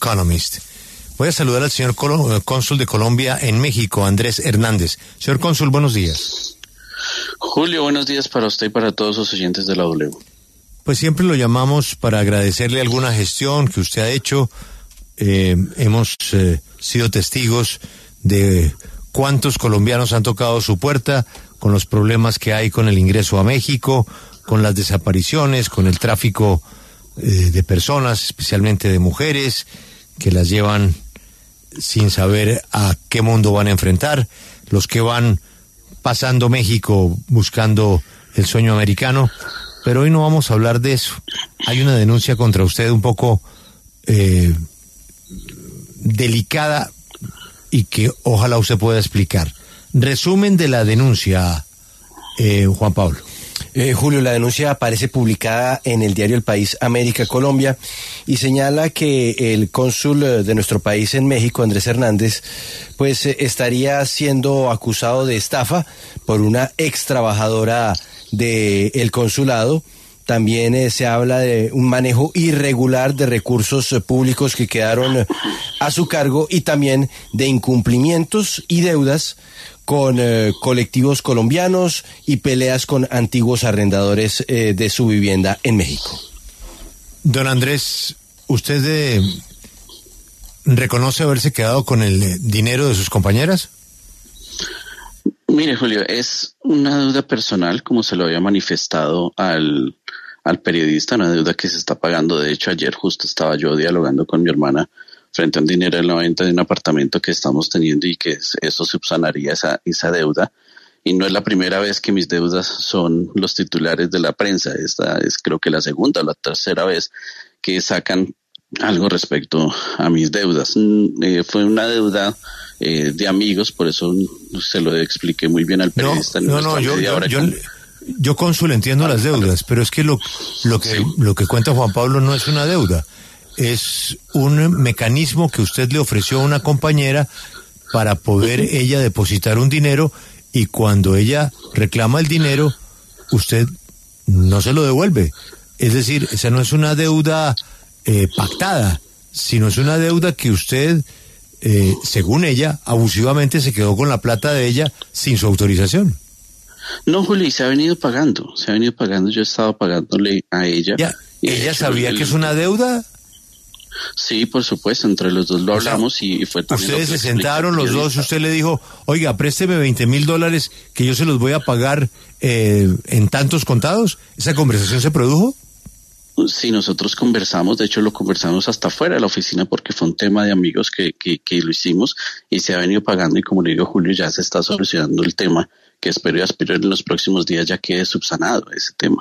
Economist. Voy a saludar al señor cónsul de Colombia en México, Andrés Hernández. Señor cónsul, buenos días. Julio, buenos días para usted y para todos los oyentes de la W. Pues siempre lo llamamos para agradecerle alguna gestión que usted ha hecho. Hemos sido testigos de cuántos colombianos han tocado su puerta con los problemas que hay con el ingreso a México, con las desapariciones, con el tráfico de personas, especialmente de mujeres, que las llevan sin saber a qué mundo van a enfrentar, los que van pasando México buscando el sueño americano. Pero hoy no vamos a hablar de eso. Hay una denuncia contra usted un poco delicada y que ojalá usted pueda explicar. Resumen de la denuncia, Juan Pablo. Julio, la denuncia aparece publicada en el diario El País América Colombia y señala que el cónsul de nuestro país en México, Andrés Hernández, pues estaría siendo acusado de estafa por una ex trabajadora del consulado. También se habla de un manejo irregular de recursos públicos que quedaron a su cargo y también de incumplimientos y deudas con colectivos colombianos y peleas con antiguos arrendadores de su vivienda en México. Don Andrés, ¿usted reconoce haberse quedado con el dinero de sus compañeras? Mire, Julio, es una deuda personal, como se lo había manifestado al periodista, una deuda que se está pagando. De hecho, ayer justo estaba yo dialogando con mi hermana frente a un dinero en la venta de un apartamento que estamos teniendo y que eso subsanaría esa deuda. Y no es la primera vez que mis deudas son los titulares de la prensa. Esta es creo que la segunda o la tercera vez que sacan algo respecto a mis deudas. Fue una deuda de amigos, por eso se lo expliqué muy bien al periodista. Yo cónsul entiendo las deudas, pero es que lo que cuenta Juan Pablo no es una deuda. Es un mecanismo que usted le ofreció a una compañera para poder ella depositar un dinero, y cuando ella reclama el dinero, usted no se lo devuelve. Es decir, esa no es una deuda pactada, sino es una deuda que usted, según ella, abusivamente se quedó con la plata de ella sin su autorización. No, Juli, se ha venido pagando, yo he estado pagándole a ella. ¿Ella sabía que es una deuda? Sí, por supuesto, entre los dos lo hablamos y fue también. Ustedes se sentaron los dos, usted le dijo, oiga, présteme $20,000 que yo se los voy a pagar en tantos contados. ¿Esa conversación se produjo? Sí, nosotros conversamos, de hecho lo conversamos hasta fuera de la oficina porque fue un tema de amigos que lo hicimos y se ha venido pagando, y como le digo, Julio, ya se está solucionando el tema, que espero y aspiro en los próximos días ya quede subsanado ese tema.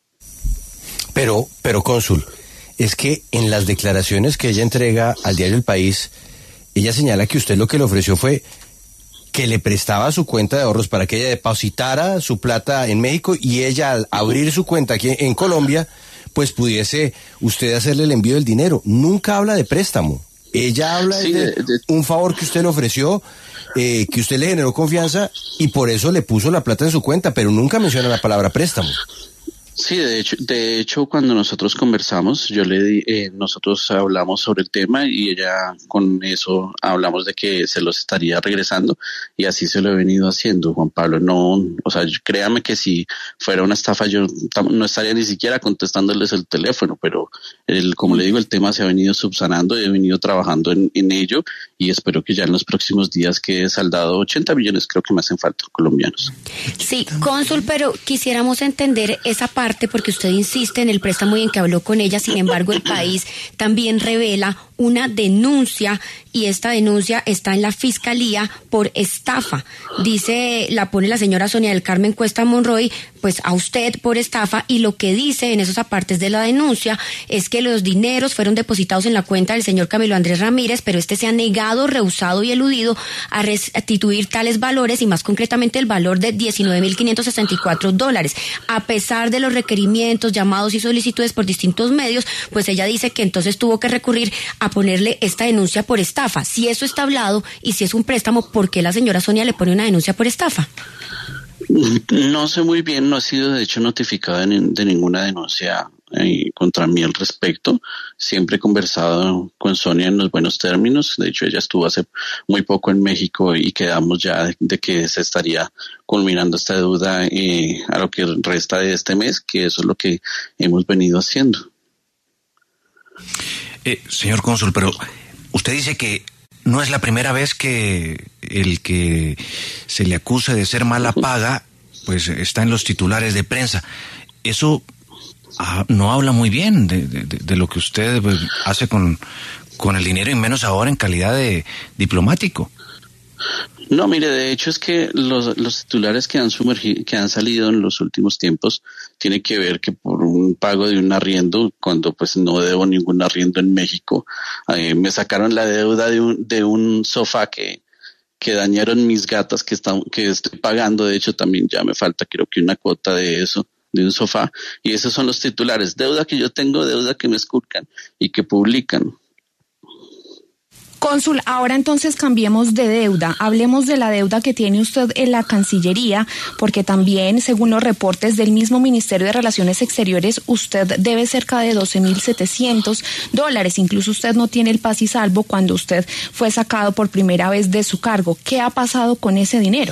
Pero cónsul, es que en las declaraciones que ella entrega al diario El País, ella señala que usted lo que le ofreció fue que le prestaba su cuenta de ahorros para que ella depositara su plata en México y ella, al abrir su cuenta aquí en Colombia, pues pudiese usted hacerle el envío del dinero. Nunca habla de préstamo. Ella habla de un favor que usted le ofreció, que usted le generó confianza y por eso le puso la plata en su cuenta, pero nunca menciona la palabra préstamo. Sí, de hecho, cuando nosotros conversamos, nosotros hablamos sobre el tema y ella con eso hablamos de que se los estaría regresando y así se lo he venido haciendo, Juan Pablo. No, o sea, créame que si fuera una estafa yo no estaría ni siquiera contestándoles el teléfono, pero como le digo, el tema se ha venido subsanando y he venido trabajando en ello y espero que ya en los próximos días quede saldado. 80 millones creo que me hacen falta colombianos. Sí, cónsul, pero quisiéramos entender esa parte porque usted insiste en el préstamo y en que habló con ella. Sin embargo, El País también revela una denuncia y esta denuncia está en la Fiscalía por estafa. La pone la señora Sonia del Carmen Cuesta Monroy, pues a usted por estafa, y lo que dice en esos apartes de la denuncia es que los dineros fueron depositados en la cuenta del señor Camilo Andrés Ramírez, pero este se ha negado, rehusado y eludido a restituir tales valores y más concretamente el valor de $19,564. A pesar de los requerimientos, llamados y solicitudes por distintos medios, pues ella dice que entonces tuvo que recurrir a ponerle esta denuncia por estafa. Si eso está hablado y si es un préstamo, ¿por qué la señora Sonia le pone una denuncia por estafa? No sé muy bien, no ha sido de hecho notificada de ninguna denuncia contra mí al respecto. siempre he conversado con Sonia en los buenos términos. De hecho, ella estuvo hace muy poco en México y quedamos ya de que se estaría culminando esta deuda a lo que resta de este mes, que eso es lo que hemos venido haciendo. Señor cónsul, pero usted dice que no es la primera vez que el que se le acuse de ser mala paga, pues está en los titulares de prensa. Eso no habla muy bien de lo que usted hace con el dinero, y menos ahora en calidad de diplomático. No, mire, de hecho es que los titulares que han salido en los últimos tiempos tiene que ver que por un pago de un arriendo, cuando pues no debo ningún arriendo en México, me sacaron la deuda de un sofá que dañaron mis gatas que estoy pagando. De hecho, también ya me falta creo que una cuota de eso, de un sofá, y esos son los titulares: deuda que yo tengo, deuda que me esculcan y que publican. Cónsul, ahora entonces cambiemos de deuda. Hablemos de la deuda que tiene usted en la Cancillería, porque también, según los reportes del mismo Ministerio de Relaciones Exteriores, usted debe cerca de $12,700. Incluso usted no tiene el paz y salvo cuando usted fue sacado por primera vez de su cargo. ¿Qué ha pasado con ese dinero?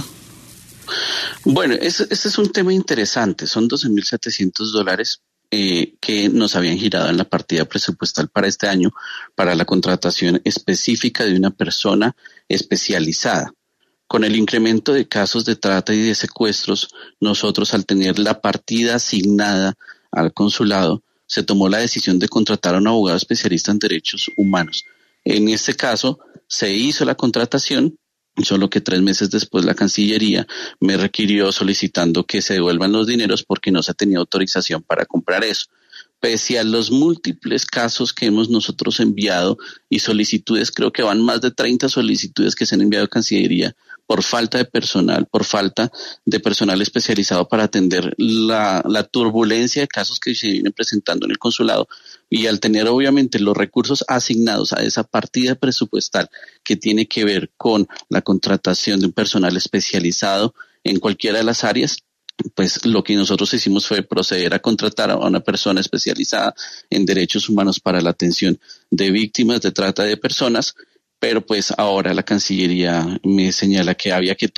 Bueno, ese es un tema interesante. Son $12,700 que nos habían girado en la partida presupuestal para este año para la contratación específica de una persona especializada. Con el incremento de casos de trata y de secuestros, nosotros, al tener la partida asignada al consulado, se tomó la decisión de contratar a un abogado especialista en derechos humanos. En este caso, se hizo la contratación, solo que 3 meses después la Cancillería me requirió solicitando que se devuelvan los dineros porque no se tenía autorización para comprar eso. Pese a los múltiples casos que hemos nosotros enviado y solicitudes, creo que van más de 30 solicitudes que se han enviado a Cancillería por falta de personal, especializado para atender la turbulencia de casos que se vienen presentando en el consulado, y al tener obviamente los recursos asignados a esa partida presupuestal que tiene que ver con la contratación de un personal especializado en cualquiera de las áreas, pues lo que nosotros hicimos fue proceder a contratar a una persona especializada en derechos humanos para la atención de víctimas de trata de personas. Pero pues ahora la Cancillería me señala que había que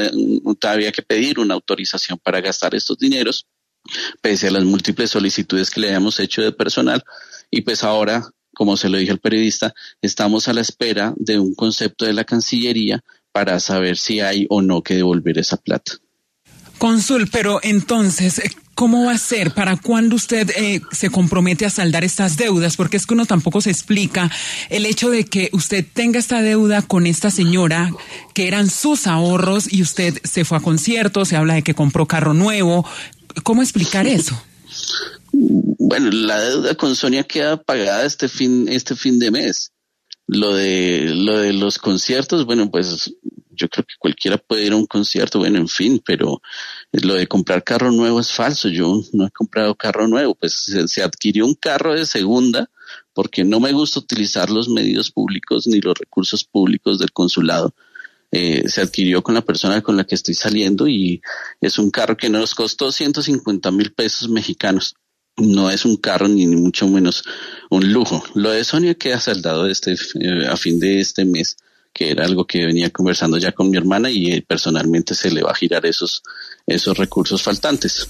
pedir una autorización para gastar estos dineros, pese a las múltiples solicitudes que le habíamos hecho de personal. Y pues ahora, como se lo dije al periodista, estamos a la espera de un concepto de la Cancillería para saber si hay o no que devolver esa plata. Cónsul, pero entonces, ¿cómo va a ser? ¿Para cuándo usted se compromete a saldar estas deudas? Porque es que uno tampoco se explica el hecho de que usted tenga esta deuda con esta señora, que eran sus ahorros, y usted se fue a conciertos, se habla de que compró carro nuevo. ¿Cómo explicar eso? Bueno, la deuda con Sonia queda pagada este fin de mes. Lo de los conciertos, bueno, pues yo creo que cualquiera puede ir a un concierto, bueno, en fin, pero lo de comprar carro nuevo es falso. Yo no he comprado carro nuevo, pues se adquirió un carro de segunda porque no me gusta utilizar los medios públicos ni los recursos públicos del consulado. Se adquirió con la persona con la que estoy saliendo y es un carro que nos costó 150,000 pesos mexicanos. No es un carro ni mucho menos un lujo. Lo de Sonia queda saldado a fin de este mes, que era algo que venía conversando ya con mi hermana, y personalmente se le va a girar esos recursos faltantes.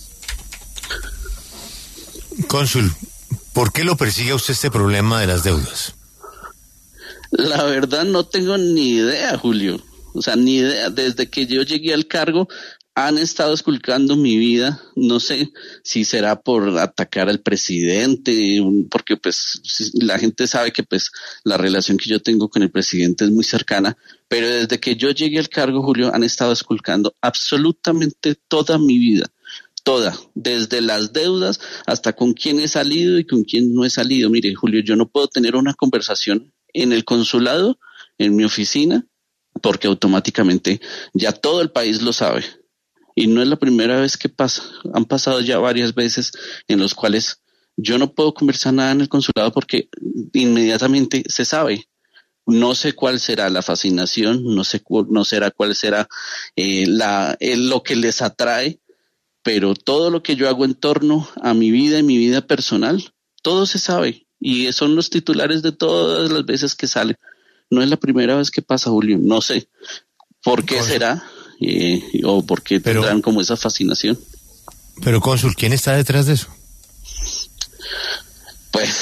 Cónsul, ¿por qué lo persigue a usted este problema de las deudas? La verdad no tengo ni idea, Julio. O sea, ni idea. Desde que yo llegué al cargo han estado esculcando mi vida. No sé si será por atacar al presidente, porque pues la gente sabe que pues la relación que yo tengo con el presidente es muy cercana, pero desde que yo llegué al cargo, Julio, han estado esculcando absolutamente toda mi vida. Toda, desde las deudas hasta con quién he salido y con quién no he salido. Mire, Julio, yo no puedo tener una conversación en el consulado, en mi oficina, porque automáticamente ya todo el país lo sabe. Y no es la primera vez que pasa. Han pasado ya varias veces en los cuales yo no puedo conversar nada en el consulado porque inmediatamente se sabe. No sé cuál será la fascinación, no será cuál será lo que les atrae, pero todo lo que yo hago en torno a mi vida y mi vida personal, todo se sabe. y son los titulares de todas las veces que sale. No es la primera vez que pasa, Julio, no sé por qué será o por qué tendrán como esa fascinación. Pero cónsul, ¿quién está detrás de eso? Pues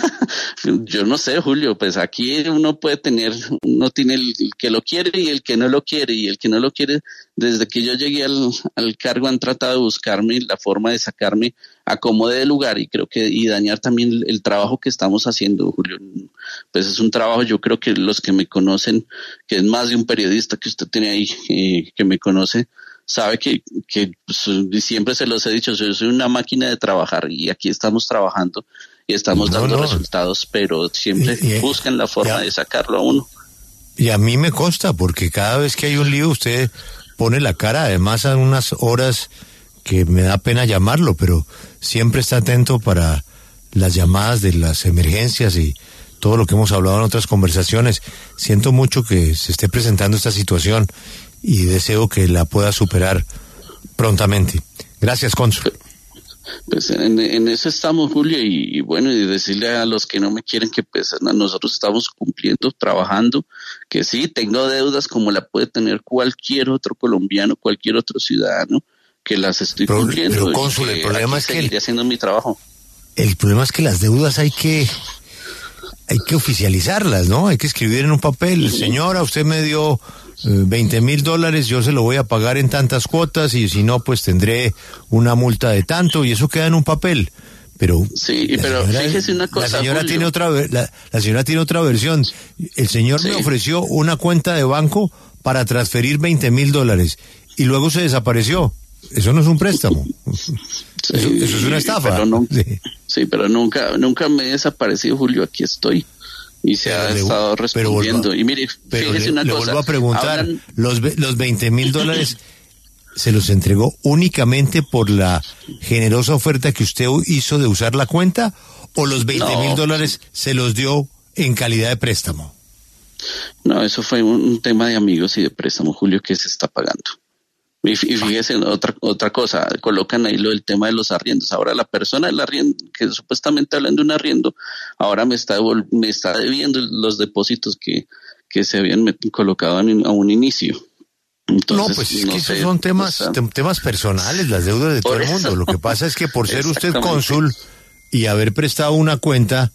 yo no sé, Julio, pues aquí uno tiene el que lo quiere y el que no lo quiere, y el que no lo quiere, desde que yo llegué al cargo han tratado de buscarme la forma de sacarme a como de lugar, y creo que y dañar también el trabajo que estamos haciendo, Julio. Pues es un trabajo, yo creo que los que me conocen, que es más de un periodista que usted tiene ahí, que me conoce, sabe que pues, siempre se los he dicho, yo soy una máquina de trabajar, y aquí estamos trabajando y estamos dando resultados, pero siempre buscan la forma de sacarlo a uno. Y a mí me consta, porque cada vez que hay un lío usted pone la cara, además a unas horas que me da pena llamarlo, pero siempre está atento para las llamadas de las emergencias y todo lo que hemos hablado en otras conversaciones. Siento mucho que se esté presentando esta situación y deseo que la pueda superar prontamente. Gracias, cónsul. Pues en eso estamos, Julio, y bueno, y decirle a los que no me quieren que pues nosotros estamos cumpliendo, trabajando, que sí, tengo deudas como la puede tener cualquier otro colombiano, cualquier otro ciudadano, que las estoy cumpliendo. Pero cónsul, el problema es que seguiré haciendo mi trabajo. El problema es que las deudas hay que oficializarlas, ¿no? Hay que escribir en un papel, señora, usted me dio $20,000, yo se lo voy a pagar en tantas cuotas, y si no, pues tendré una multa de tanto, y eso queda en un papel. Pero sí, pero fíjese una cosa, la señora Julio. la señora tiene otra versión. El señor me ofreció una cuenta de banco para transferir $20,000 y luego se desapareció. Eso no es un préstamo. Eso es una estafa. Pero nunca me he desaparecido, Julio. Aquí estoy. Y se ha estado respondiendo. Y mire, fíjese una cosa. Vuelvo a preguntar, los $20,000 se los entregó únicamente por la generosa oferta que usted hizo de usar la cuenta, o los $20,000 se los dio en calidad de préstamo? No, eso fue un tema de amigos y de préstamo, Julio, que se está pagando. Y fíjese otra cosa, colocan ahí lo del tema de los arriendos. Ahora la persona del arriendo, que supuestamente hablan de un arriendo, ahora me está debiendo los depósitos que se habían colocado a un inicio. Entonces, no, pues es que esos son temas personales, las deudas de todo el mundo. Lo que pasa es que por ser usted cónsul y haber prestado una cuenta,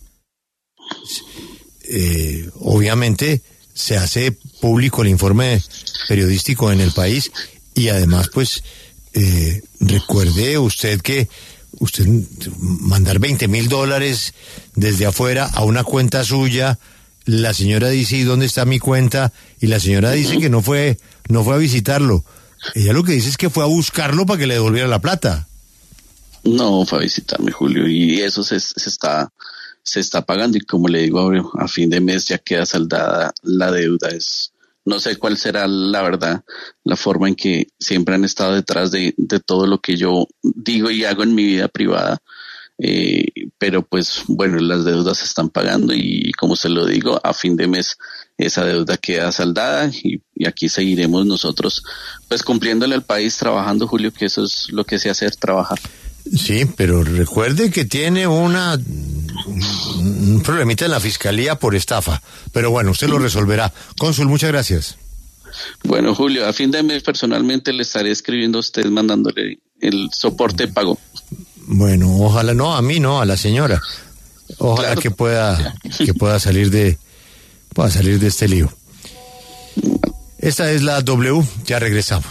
obviamente se hace público el informe periodístico en el país. Y además, pues, recuerde usted que mandar $20,000 desde afuera a una cuenta suya, la señora dice, ¿y dónde está mi cuenta? Y la señora dice que no fue a visitarlo. Ella lo que dice es que fue a buscarlo para que le devolviera la plata. No, fue a visitarme, Julio, y eso se está pagando, y como le digo, a fin de mes ya queda saldada la deuda. No sé cuál será la verdad, la forma en que siempre han estado detrás de todo lo que yo digo y hago en mi vida privada, pero pues bueno, las deudas se están pagando, y como se lo digo, a fin de mes esa deuda queda saldada, y aquí seguiremos nosotros pues cumpliéndole al país, trabajando, Julio, que eso es lo que se hace, trabajar. Sí, pero recuerde que tiene un problemita en la fiscalía por estafa, pero bueno, usted lo resolverá. Cónsul, muchas gracias. Bueno, Julio, a fin de mes personalmente le estaré escribiendo a usted, mandándole el soporte de pago. Bueno, ojalá, no, a mí no, a la señora. Ojalá que pueda salir de este lío. Esta es la W, ya regresamos.